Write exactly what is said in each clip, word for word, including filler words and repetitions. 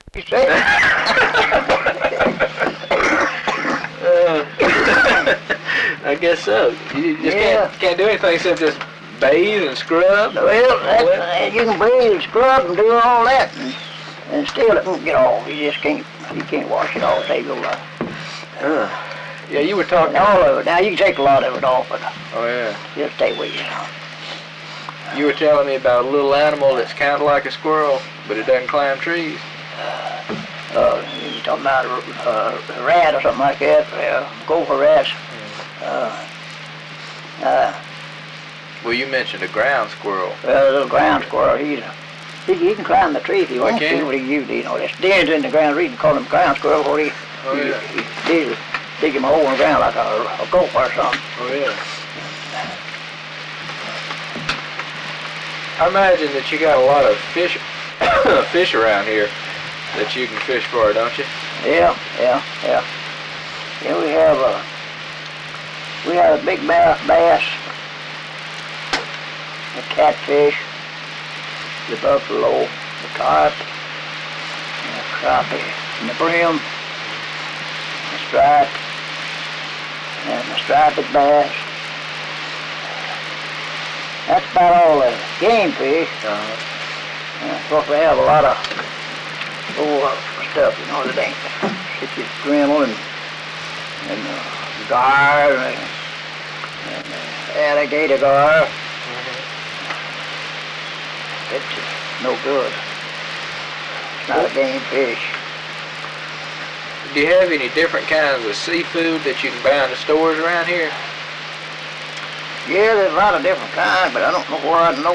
You say? uh, I guess so. You just Yeah. can't, can't do anything except just bathe and scrub. Well, that's, uh, you can bathe and scrub and do all that, and, and still it won't get off. You just can't, you can't wash it off. Save your life. Uh, yeah, you were talking. And all of it. Now you can take a lot of it off, but Oh yeah. just stay with you. You were telling me about a little animal that's kind of like a squirrel, but it doesn't climb trees. Uh, you talking about a, uh, a rat or something like that? Uh, gopher rats. Uh, uh, Well, you mentioned a ground squirrel. well, a little ground squirrel. He's he, he can climb the tree if he Oh, he wants can? to. What he usually, you know, there's dens in the ground. We can call him ground squirrel, where he Oh he, yeah. he, he dig him a hole in the ground like a, a gopher or something. Oh yeah. I imagine that you got a lot of fish, fish around here that you can fish for, don't you? Yeah, yeah, yeah. Yeah, we have a we have a big bass, bass, a catfish, the buffalo, the carp, and the crappie, and the brim, the stripe, and the striped bass. That's about all the game fish. Uh-huh. Uh, of course, we have a lot of old uh, stuff, you know, that ain't such as grinnell and and uh, gar and, and uh, alligator gar. Mm-hmm. It's uh, no good. It's not a game fish. Do you have any different kinds of seafood that you can buy in the stores around here? Yeah, there's a lot of different kinds, but I don't know where I know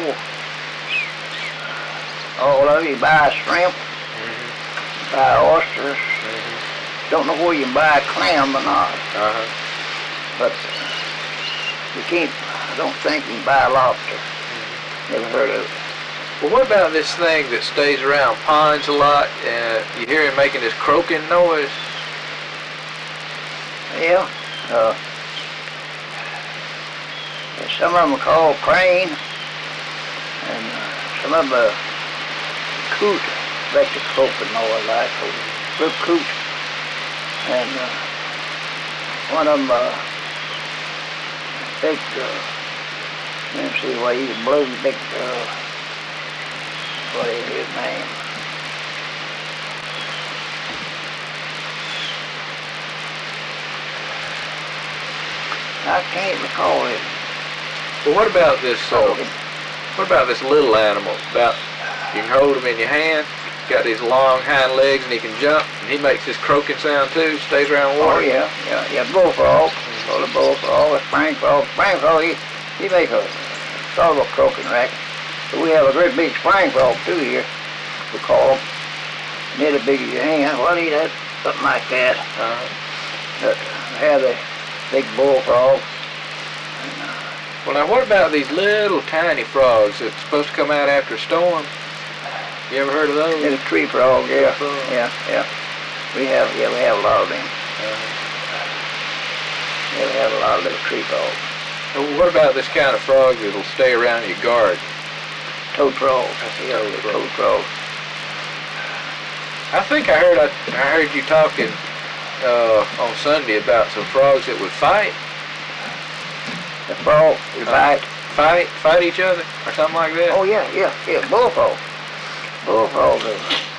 all of you. Buy shrimp, Mm-hmm. buy oysters. Mm-hmm. Don't know where you can buy clam or not, Uh-huh. but you can't. I don't think you can buy lobster. Never heard of it. Well, what about this thing that stays around ponds a lot? Uh, you hear him making this croaking noise? Yeah. Uh, and some of them are called crane, and uh, some of them are coot, like the croaking noise, like a little coot. And uh, one of them, uh, big, uh, let me see what he's blue, big, uh, what is his name? I can't recall it. Well, what about this? Uh, Called him. what about this little animal? About you can hold him in your hand. Got these long hind legs, and he can jump. And he makes this croaking sound too. Stays around water. Oh yeah, yeah, yeah. Bullfrog. Call it bullfrog. A spring frog. Spring frog. He he make a sort of a croaking racket. So we have a great big spring frog too here. We call them. Nearly big as your hand. Well, he does something like that. Uh-huh. But we have the big bullfrog. Well, now what about these little tiny frogs that's supposed to come out after a storm? You ever heard of those? Little tree frog. Yeah, frog. yeah, yeah. We have yeah we have a lot of them. Uh-huh. Yeah, we have a lot of little tree frogs. Well, what about this kind of frog that'll stay around your garden? Toad frog. That's a Yeah, toad frog. toad frog. I think I heard I, I heard you talking uh, on Sunday about some frogs that would fight, The frog, you Uh, bite. fight, fight each other, or something like that. Oh yeah, yeah, yeah, bullfrog. Bullfrog. Uh,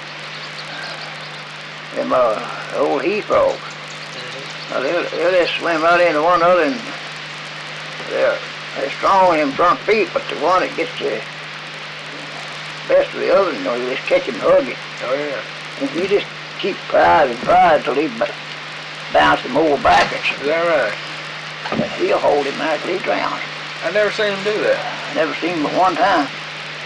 them uh, old he frogs. Now, they'll, they'll just swim right into one another, and they're they're strong in them front feet, but the one that gets the best of the other, you know, you just catch him and hug him. Oh yeah. And you just keep pride and pride till he b- bounce him over backwards. Is that right? And he'll hold him until he drowns. I never seen him do that. Never seen him but one time.